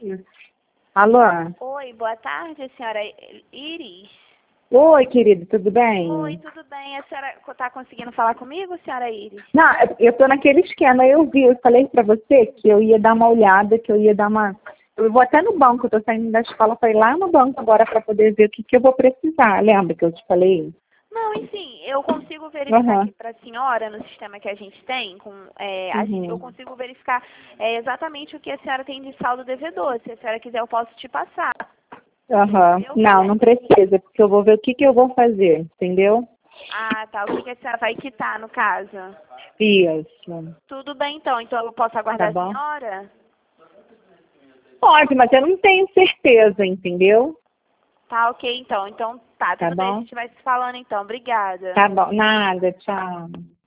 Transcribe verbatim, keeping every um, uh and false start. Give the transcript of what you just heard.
Alô? Oi, boa tarde, senhora Iris. Oi, querido, tudo bem? Oi, tudo bem? A senhora está conseguindo falar comigo, senhora Iris? Não, eu tô naquele esquema, eu vi, eu falei pra você que eu ia dar uma olhada, que eu ia dar uma... Eu vou até no banco, eu tô saindo da escola para ir lá no banco agora para poder ver o que, que eu vou precisar, lembra que eu te falei? Não, enfim, eu consigo verificar Uhum. aqui para a senhora, no sistema que a gente tem, com, é, a gente- eu Uhum. consigo verificar é, exatamente o que a senhora tem de saldo devedor. Se a senhora quiser, eu posso te passar. Aham. Eu Não, também. não precisa, porque eu vou ver o que, que eu vou fazer, entendeu? Ah, tá. O que, que a senhora vai quitar, no caso? Isso. Tudo bem, então. Então eu posso Tá aguardar a bom? senhora? Pode, mas eu não tenho certeza, entendeu? Tá, ok, então. Então, tá. Tá Tudo bem, a bom? gente vai se falando, então. Obrigada. Tá bom. Nada, tchau.